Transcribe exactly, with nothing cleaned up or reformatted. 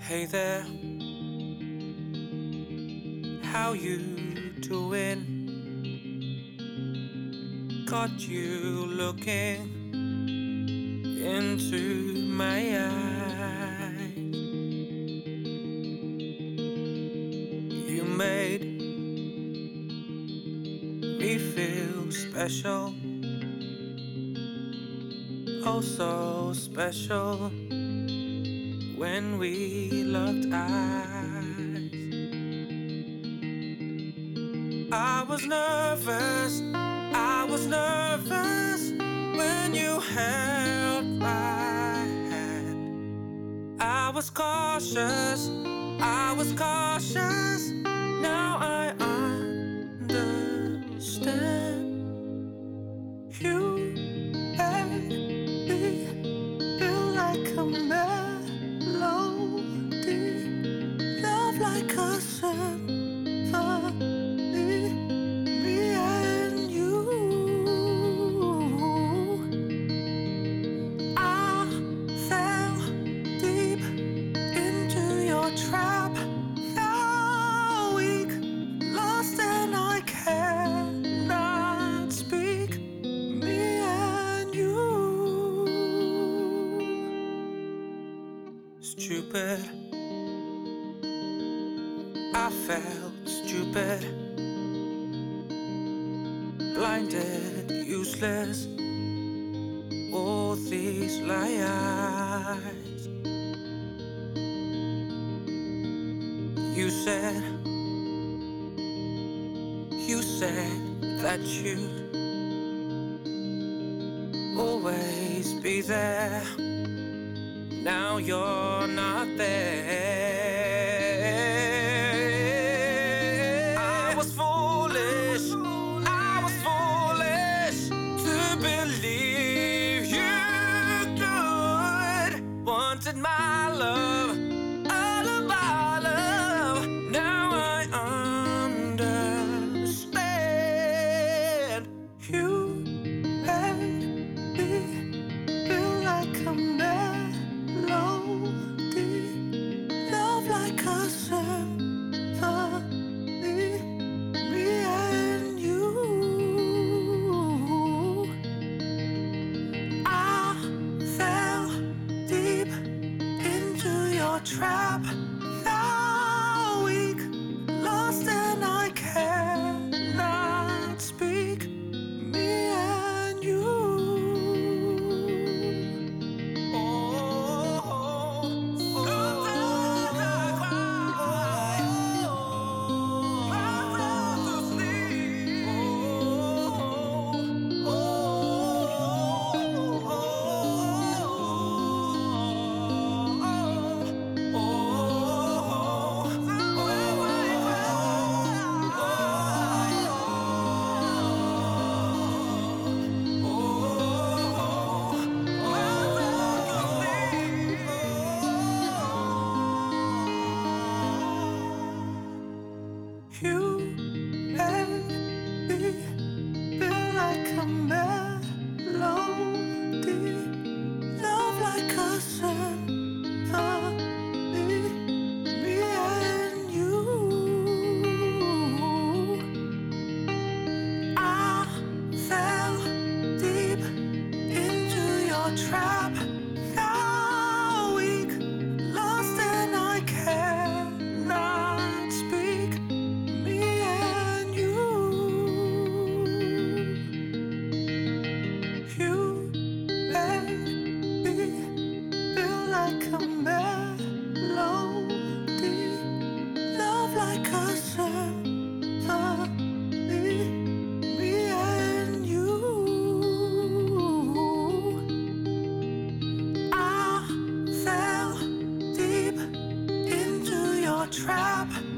Hey there, how you doing? Got you looking into my eyes. You made me feel special, oh so special, when we locked eyes. I was nervous, I was nervous when you held my hand. I was cautious, I was cautious, now I understand. You made me feel like a melody, love like a symphony. Me and you, I fell deep into your trap. Now weak, lost and I cannot speak. Me and you, stupid. I felt stupid, blinded, useless, all these lies. You said, you said that you'd always be there. Now you're not there. I was foolish, I was foolish to believe you could. Wanted my love, all of my love. Now I understand. You made me feel like a melody, love like a symphony. Me and you, I fell deep into your trap. Now weak, lost and I cannot speak. Me and you. You made me feel like a melody, love like a symphony. Me and you, I fell deep into your trap. Now weak, lost and I cannot speak. Me and you, you made me feel like a melody, love like a symphony. Me and you, I fell deep into your trap.